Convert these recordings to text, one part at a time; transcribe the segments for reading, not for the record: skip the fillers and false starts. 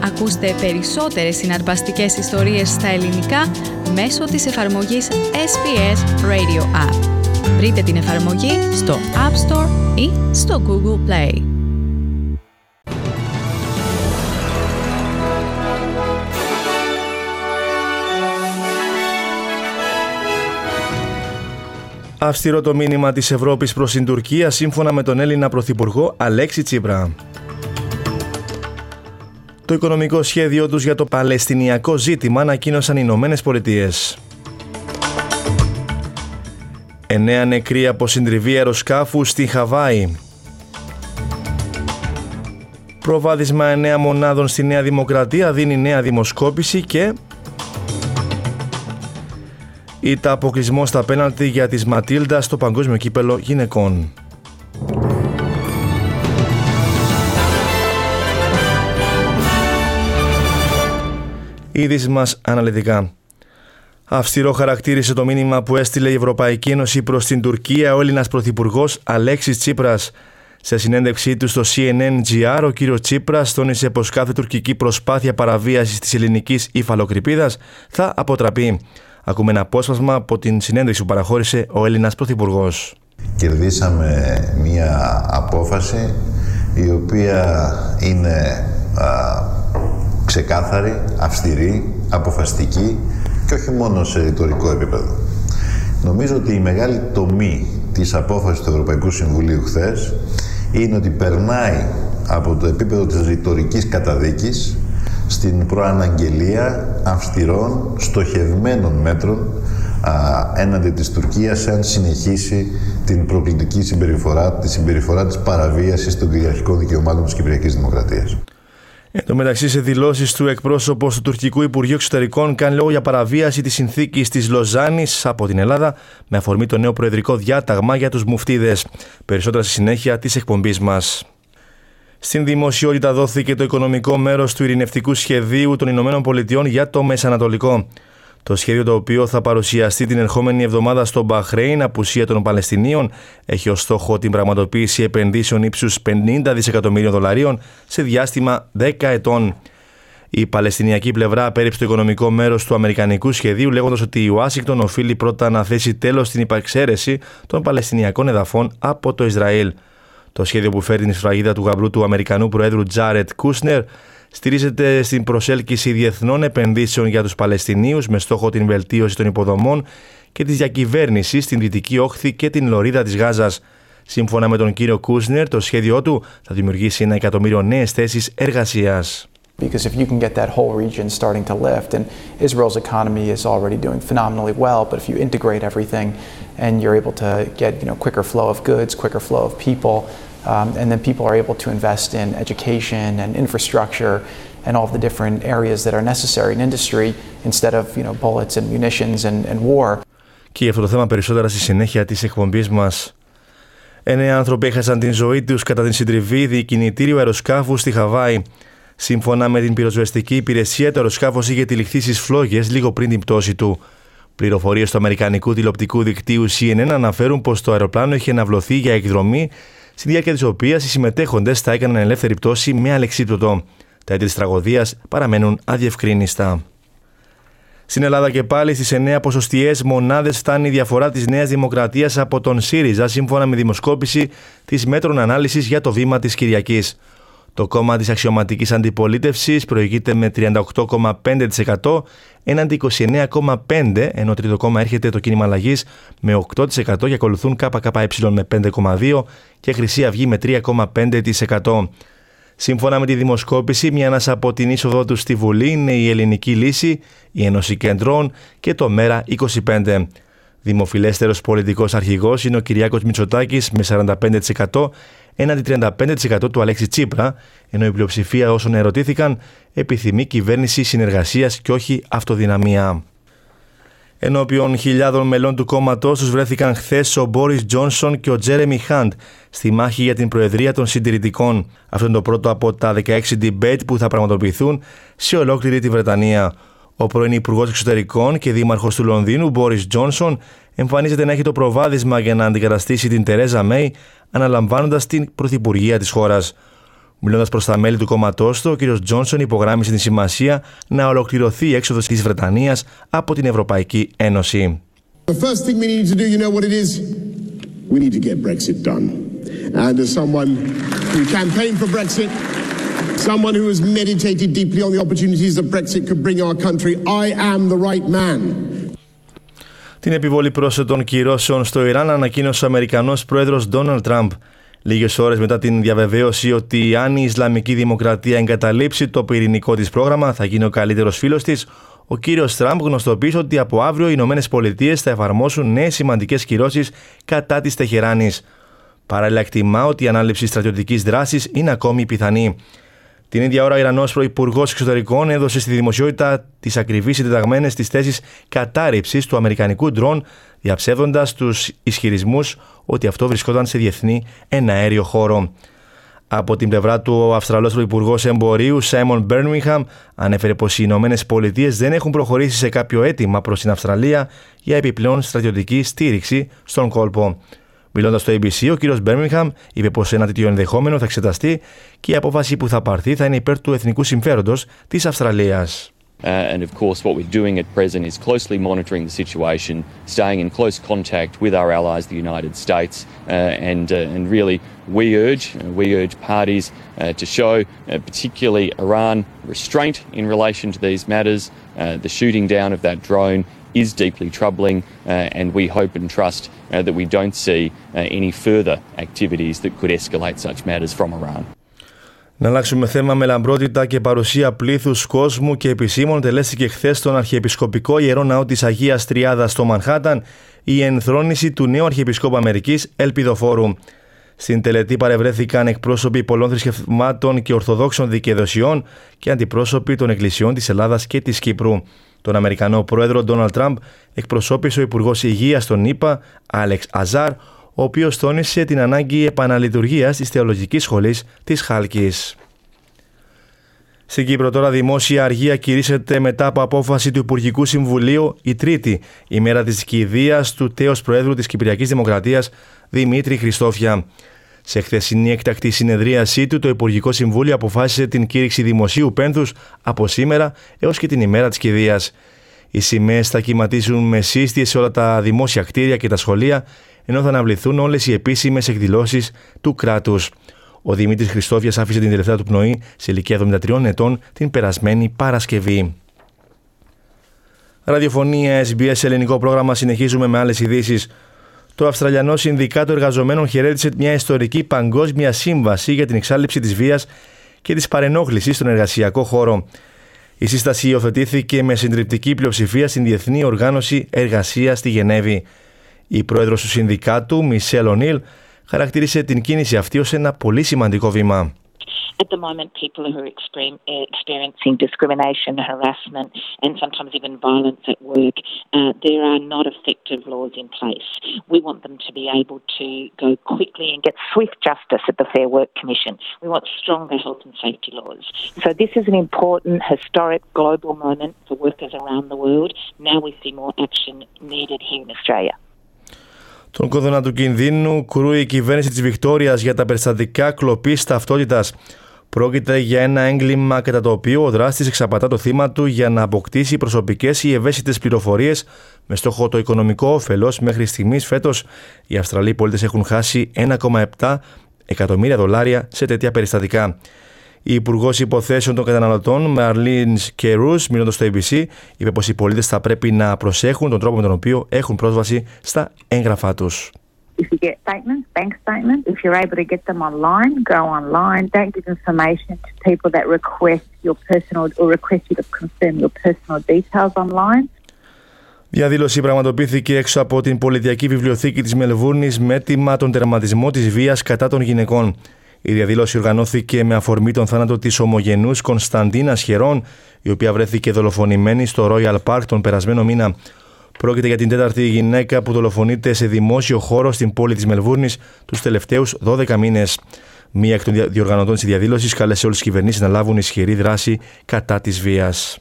Ακούστε περισσότερες συναρπαστικές ιστορίες στα ελληνικά μέσω της εφαρμογής SBS Radio App. Βρείτε την εφαρμογή στο App Store ή στο Google Play. Αυστηρό το μήνυμα της Ευρώπης προς την Τουρκία σύμφωνα με τον Έλληνα Πρωθυπουργό Αλέξη Τσίπρα. Το οικονομικό σχέδιο τους για το Παλαιστινιακό ζήτημα ανακοίνωσαν οι Ηνωμένες Πολιτείες. 9 νεκροί από συντριβή αεροσκάφου στη Χαβάη. Προβάδισμα 9 μονάδων στη Νέα Δημοκρατία δίνει νέα δημοσκόπηση και ήττα αποκλεισμό στα πέναλτι για τις Ματίλντα στο Παγκόσμιο Κύπελλο Γυναικών. Είδηση μας αναλυτικά. Αυστηρό χαρακτήρισε το μήνυμα που έστειλε η Ευρωπαϊκή Ένωση προς την Τουρκία ο Έλληνας Πρωθυπουργός Αλέξης Τσίπρας. Σε συνέντευξή του στο CNN-GR, ο κύριος Τσίπρας τόνισε πως κάθε τουρκική προσπάθεια παραβίασης της ελληνικής υφαλοκρηπίδας θα αποτραπεί. Ακούμε ένα απόσπασμα από την συνέντευξη που παραχώρησε ο Έλληνας Πρωθυπουργός. Κερδίσαμε μία απόφαση η οποία είναι ξεκάθαρη, αυστηρή, αποφασιστική και όχι μόνο σε ρητορικό επίπεδο. Νομίζω ότι η μεγάλη τομή της απόφασης του Ευρωπαϊκού Συμβουλίου χθες είναι ότι περνάει από το επίπεδο της ρητορικής καταδίκης στην προαναγγελία αυστηρών, στοχευμένων μέτρων έναντι της Τουρκίας αν συνεχίσει την προκλητική συμπεριφορά, τη συμπεριφορά της παραβίασης των κυριαρχικών δικαιωμάτων της Κυπριακής Δημοκρατίας. Εν τω μεταξύ, σε δηλώσεις του εκπρόσωπος του Τουρκικού Υπουργείου Εξωτερικών κάνει λόγο για παραβίαση της συνθήκης της Λοζάνης από την Ελλάδα με αφορμή το νέο προεδρικό διάταγμα για τους μουφτίδες. Περισσότερα στη συνέχεια της εκπομπής μας. Στην δημοσιότητα δόθηκε το οικονομικό μέρος του ειρηνευτικού σχεδίου των Ηνωμένων Πολιτειών για το Μεσανατολικό. Το σχέδιο, το οποίο θα παρουσιαστεί την ερχόμενη εβδομάδα στο Μπαχρέιν, απουσία των Παλαιστινίων, έχει ως στόχο την πραγματοποίηση επενδύσεων ύψους 50 δισεκατομμύριων δολαρίων σε διάστημα 10 ετών. Η Παλαιστινιακή πλευρά απέρριψε το οικονομικό μέρος του αμερικανικού σχεδίου, λέγοντας ότι η Ουάσιγκτον οφείλει πρώτα να θέσει τέλος στην υπαξαίρεση των Παλαιστινιακών εδαφών από το Ισραήλ. Το σχέδιο, που φέρει την σφραγίδα του γαμπρού του Αμερικανού Προέδρου Τζάρετ Κούσνερ, στηρίζεται στην προσέλκυση διεθνών επενδύσεων για τους Παλαιστινίους με στόχο την βελτίωση των υποδομών και της διακυβέρνησης στην Δυτική Όχθη και την Λωρίδα της Γάζας. Σύμφωνα με τον κύριο Κούσνερ, το σχέδιό του θα δημιουργήσει 1.000.000 νέες θέσεις εργασίας. Because if you can get that whole region starting to lift, and Israel's economy is already doing phenomenally well, but if you integrate everything and you're able to get, quicker flow of goods, quicker flow of people, and then people are able to invest in education and infrastructure and all of the different areas that are necessary in industry instead of, bullets and munitions and war. Και για αυτό το θέμα περισσότερα στη συνέχεια της εκπομπής μας. 9 άνθρωποι έχασαν την ζωή τους κατά την συντριβή διακινητήριου αεροσκάφου στη Χαβάη. Σύμφωνα με την πυροσβεστική υπηρεσία, το αεροσκάφος είχε τυλιχθεί στις φλόγες λίγο πριν την πτώση του. Πληροφορίες του αμερικανικού τηλεοπτικού δικτύου CNN αναφέρουν πως το αεροπλάνο είχε αναβλωθεί για εκδρομή, στη διάρκεια της οποίας οι συμμετέχοντες θα έκαναν ελεύθερη πτώση με αλεξίπτωτο. Τα αίτια της τραγωδίας παραμένουν αδιευκρίνιστα. Στην Ελλάδα και πάλι στις 9 ποσοστιαίες μονάδες φτάνει η διαφορά της Νέας Δημοκρατίας από τον ΣΥΡΙΖΑ, σύμφωνα με δημοσκόπηση της Μέτρων Ανάλυσης για το βήμα της Κυριακής. Το κόμμα της αξιωματικής αντιπολίτευσης προηγείται με 38,5% έναντι 29,5%, ενώ τρίτο κόμμα έρχεται το Κίνημα Αλλαγής με 8% και ακολουθούν ΚΚΕ με 5,2% και Χρυσή Αυγή με 3,5%. Σύμφωνα με τη δημοσκόπηση, μια ανάσα από την είσοδό του στη Βουλή είναι η Ελληνική Λύση, η Ένωση Κεντρών και το ΜΕΡΑ25. Δημοφιλέστερος πολιτικός αρχηγός είναι ο Κυριάκος Μητσοτάκης με 45% έναντι 35% του Αλέξη Τσίπρα, ενώ η πλειοψηφία όσων ερωτήθηκαν επιθυμεί κυβέρνηση συνεργασίας και όχι αυτοδυναμία. Ενώπιον χιλιάδων μελών του κόμματός τους βρέθηκαν χθες ο Μπόρις Τζόνσον και ο Τζέρεμι Χαντ στη μάχη για την Προεδρία των Συντηρητικών. Αυτό είναι το πρώτο από τα 16 debate που θα πραγματοποιηθούν σε ολόκληρη τη Βρετανία. Ο πρώην Υπουργός Εξωτερικών και Δήμαρχος του Λονδίνου, Μπόρις Τζόνσον, εμφανίζεται να έχει το προβάδισμα για να αντικαταστήσει την Τερέζα Μέι, αναλαμβάνοντας την πρωθυπουργία της χώρας. Μιλώντας προς τα μέλη του κόμματός του, ο κ. Τζόνσον υπογράμμισε την σημασία να ολοκληρωθεί η έξοδος της Βρετανίας από την Ευρωπαϊκή Ένωση. The first thing we need to do, you know what it is? We need to get Brexit done. And as someone who campaigned for Brexit, someone who has meditated deeply on the opportunities that Brexit could bring our country, I am the right man. Την επιβολή πρόσθετων κυρώσεων στο Ιράν ανακοίνωσε ο Αμερικανός πρόεδρος Ντόναλντ Τραμπ. Λίγες ώρες μετά την διαβεβαίωση ότι αν η Ισλαμική Δημοκρατία εγκαταλείψει το πυρηνικό της πρόγραμμα θα γίνει ο καλύτερος φίλος της, ο κύριος Τραμπ γνωστοποίησε ότι από αύριο οι Ηνωμένες Πολιτείες θα εφαρμόσουν νέες σημαντικές κυρώσεις κατά της Τεχεράνης. Παράλληλα, εκτιμά ότι η ανάληψη στρατιωτικής δράσης είναι ακόμη πιθανή. Την ίδια ώρα, ο Ιρανός Πρωθυπουργός Εξωτερικών έδωσε στη δημοσιότητα τις ακριβείς συντεταγμένες της θέσεις κατάρριψης του αμερικανικού ντρόν, διαψεύδοντας τους ισχυρισμούς ότι αυτό βρισκόταν σε διεθνή εναέριο χώρο. Από την πλευρά του, ο Αυστραλός Πρωθυπουργός Εμπορίου Σάιμον Μπέρμιγχαμ ανέφερε πως οι Ηνωμένες Πολιτείες δεν έχουν προχωρήσει σε κάποιο αίτημα προς την Αυστραλία για επιπλέον στρατιωτική στήριξη στον κόλπο. Μιλώντας στο ABC, ο κ. Μπέρμιγχαμ είπε πως ένα τέτοιο ενδεχόμενο θα εξεταστεί και η απόφαση που θα πάρθει θα είναι υπέρ του εθνικού συμφέροντος της Αυστραλίας. And of course, what we're doing at present is closely monitoring the situation, staying in close contact with our allies, the United States, and really we urge parties to show, particularly Iran, restraint in relation to these matters. The shooting down of that drone is deeply troubling, and we hope and trust that we don't see any further activities that could escalate such matters from Iran. Να αλλάξουμε θέμα. Με λαμπρότητα και παρουσία πλήθους κόσμου και επισήμων τελέστηκε χθες στον Αρχιεπισκοπικό Ιερό Ναό της Αγίας Τριάδας στο Μανχάταν η ενθρόνηση του νέου Αρχιεπισκόπου Αμερικής Ελπιδοφόρου. Στην τελετή παρευρέθηκαν εκπρόσωποι πολλών θρησκευμάτων και ορθοδόξων δικαιοδοσιών και αντιπρόσωποι των εκκλησιών της Ελλάδας και της Κύπρου. Τον Αμερικανό πρόεδρο Ντόναλντ Τραμπ εκπροσώπησε ο Υπουργός Υγείας των ΗΠΑ, Άλεξ Αζάρ, ο οποίος τόνισε την ανάγκη επαναλειτουργίας της Θεολογικής Σχολής της Χάλκης. Στην Κύπρο τώρα δημόσια αργία κηρύσσεται μετά από απόφαση του Υπουργικού Συμβουλίου η Τρίτη, ημέρα της κηδείας του τέος Προέδρου της Κυπριακής Δημοκρατίας Δημήτρη Χριστόφια. Σε χθεσινή έκτακτη συνεδρίασή του, το Υπουργικό Συμβούλιο αποφάσισε την κήρυξη δημοσίου πένθους από σήμερα έως και την ημέρα της κηδείας. Οι σημαίες θα κυματίσουν με σύστιες σε όλα τα δημόσια κτίρια και τα σχολεία, ενώ θα αναβληθούν όλες οι επίσημες εκδηλώσεις του κράτους. Ο Δημήτρης Χριστόφιας άφησε την τελευταία του πνοή σε ηλικία 73 ετών την περασμένη Παρασκευή. Ραδιοφωνία SBS ελληνικό πρόγραμμα, συνεχίζουμε με άλλες ειδήσεις. Το Αυστραλιανό Συνδικάτο Εργαζομένων χαιρέτησε μια ιστορική παγκόσμια σύμβαση για την εξάλληψη της βίας και της παρενόχλησης στον εργασιακό χώρο. Η σύσταση υιοθετήθηκε με συντριπτική πλειοψηφία στην Διεθνή Οργάνωση Εργασίας στη Γενέβη. Η πρόεδρος του Συνδικάτου, Μισελ Ονίλ, χαρακτήρισε την κίνηση αυτή ως ένα πολύ σημαντικό βήμα. At the moment, people who are experiencing discrimination, harassment, and sometimes even violence at work, there are not effective laws in place. We want them to be able to go quickly and get swift justice at the Fair Work Commission. We want stronger health and safety laws. So this is an important, historic, global moment for workers around the world. Now we see more action needed here in Australia. Τον κόδωνα του κινδύνου κρούει η κυβέρνηση της Βικτόριας για τα περιστατικά κλοπής ταυτότητας. Πρόκειται για ένα έγκλημα κατά το οποίο ο δράστης εξαπατά το θύμα του για να αποκτήσει προσωπικές ή ευαίσθητες πληροφορίες με στόχο το οικονομικό όφελος. Μέχρι στιγμής φέτος οι Αυστραλοί πολίτες έχουν χάσει $1,7 εκατομμύρια σε τέτοια περιστατικά. Η Υπουργός Υποθέσεων των Καταναλωτών, Μαρλίν Κερούς, μιλώντας στο ABC, είπε πως οι πολίτες θα πρέπει να προσέχουν τον τρόπο με τον οποίο έχουν πρόσβαση στα έγγραφά τους. If you get statements, bank statements, if you're able to get them online, go online. Don't give information to people that request your personal or request you to confirm your personal details online. Διαδήλωση πραγματοποιήθηκε έξω από την Πολιτιακή Βιβλιοθήκη της Μελβούρνης με αίτημα τον τερματισμό της βίας κατά των γυναικών. Η διαδήλωση οργανώθηκε με αφορμή τον θάνατο της ομογενούς Κωνσταντίνας Χερών, η οποία βρέθηκε δολοφονημένη στο Royal Park τον περασμένο μήνα. Πρόκειται για την τέταρτη γυναίκα που δολοφονείται σε δημόσιο χώρο στην πόλη της Μελβούρνης τους τελευταίους 12 μήνες. Μία εκ των διοργανωτών της διαδήλωσης κάλεσε όλες τις κυβερνήσεις να λάβουν ισχυρή δράση κατά της βίας.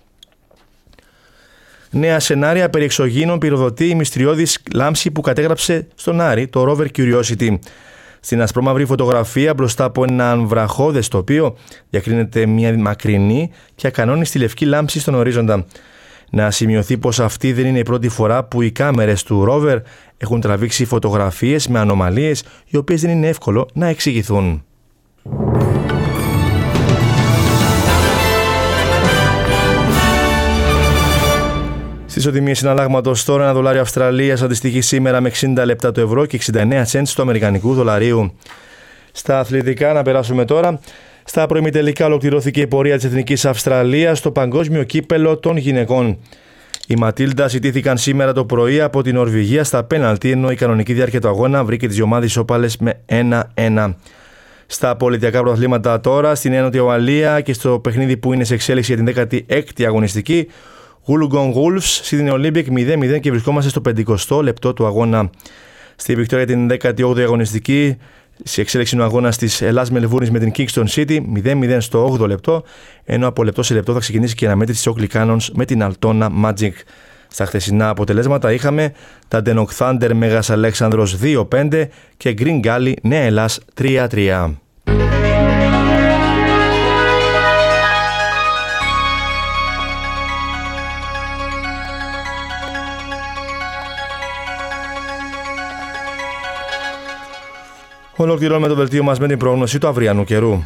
Νέα σενάρια περί εξωγήινων πυροδοτεί η μυστηριώδης λάμψη που κατέγραψε στον Άρη το rover Curiosity. Στην ασπρόμαυρη φωτογραφία μπροστά από έναν βραχώδες τοπίο διακρίνεται μια μακρινή και ακανόνιστη λευκή λάμψη στον ορίζοντα. Να σημειωθεί πως αυτή δεν είναι η πρώτη φορά που οι κάμερες του ρόβερ έχουν τραβήξει φωτογραφίες με ανομαλίες οι οποίες δεν είναι εύκολο να εξηγηθούν. Στις ισοτιμίες συναλλάγματος τώρα, ένα δολάριο Αυστραλίας αντιστοιχεί σήμερα με 60 λεπτά του ευρώ και 69 cents του αμερικανικού δολαρίου. Στα αθλητικά, να περάσουμε τώρα. Στα προημιτελικά ολοκληρώθηκε η πορεία της Εθνικής Αυστραλίας στο Παγκόσμιο Κύπελλο των Γυναικών. Οι Ματίλντας ιτήθηκαν σήμερα το πρωί από την Νορβηγία στα πέναλτι, ενώ η κανονική διάρκεια του αγώνα βρήκε τις δύο ομάδες ισόπαλες με 1-1. Στα πολιτιακά πρωταθλήματα τώρα, στην Ένωτη Ουαλία και στο παιχνίδι που είναι σε εξέλιξη για την 16η αγωνιστική, Wollongong Wolves, Sydney Olympic 0-0 και βρισκόμαστε στο 50ο λεπτό του αγώνα. Στη Βικτόρια την 18η αγωνιστική, σε εξέλιξη του αγώνα της Ελλάς Μελβούρνης με την Kingston City 0-0 στο 8ο λεπτό, ενώ από λεπτό σε λεπτό θα ξεκινήσει και η αναμέτρηση της Auckland Cannons με την Altona Magic. Στα χθεσινά αποτελέσματα είχαμε τα Denok Thunder Μέγας Αλέξανδρος 2-5 και Green Gully Νέα Ελλάς 3-3. Ολοκληρώνουμε το δελτίο μας με την πρόγνωση του αυριανού καιρού.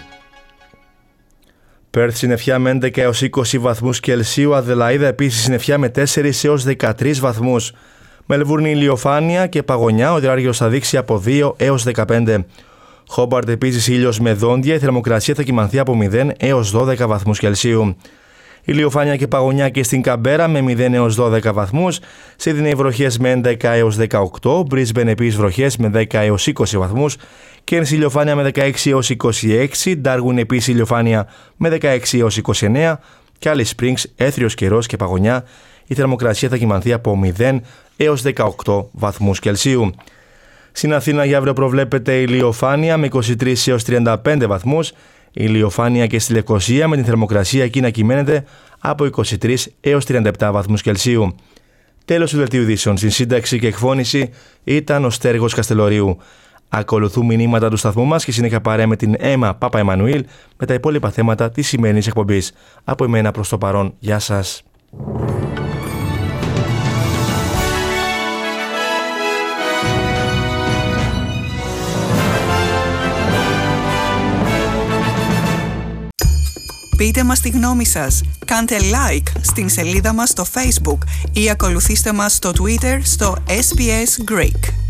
Πέρθ συννεφιά με 11 έως 20 βαθμούς Κελσίου, Αδελαΐδα επίσης συννεφιά με 4 έως 13 βαθμούς. Μελβούρνη ηλιοφάνεια και παγωνιά, ο υδράργυρος θα δείξει από 2 έως 15. Χόμπαρτ επίσης ήλιος με δόντια, η θερμοκρασία θα κυμανθεί από 0 έως 12 βαθμούς Κελσίου. Ηλιοφάνεια και παγωνιά και στην Καμπέρα με 0 έως 12 βαθμούς, Σίδνεϊ βροχές με 11 έως 18, Μπρίσμπεν επίσης βροχές με 10 έως 20 βαθμούς, Κέρνς ηλιοφάνεια με 16 έως 26, Ντάργουιν επίσης ηλιοφάνεια με 16 έως 29 και Alice Springs έθριος καιρός και παγωνιά, η θερμοκρασία θα κυμανθεί από 0 έως 18 βαθμούς Κελσίου. Στην Αθήνα για αύριο προβλέπεται ηλιοφάνεια με 23 έως 35 βαθμούς, ηλιοφάνεια και στη Λευκοσία με την θερμοκρασία εκεί να κυμαίνεται από 23 έως 37 βαθμούς Κελσίου. Τέλος του δελτίου ειδήσεων. Στην σύνταξη και εκφώνηση ήταν ο Στέργος Καστελορίου. Ακολουθούν μηνύματα του σταθμού μας και συνέχεια παρέα με την Έμα Πάπα Εμμανουήλ με τα υπόλοιπα θέματα της σημερινής εκπομπής. Από εμένα προς το παρόν, γεια σας. Πείτε μας τη γνώμη σας, κάντε like στην σελίδα μας στο Facebook ή ακολουθήστε μας στο Twitter στο SBS Greek.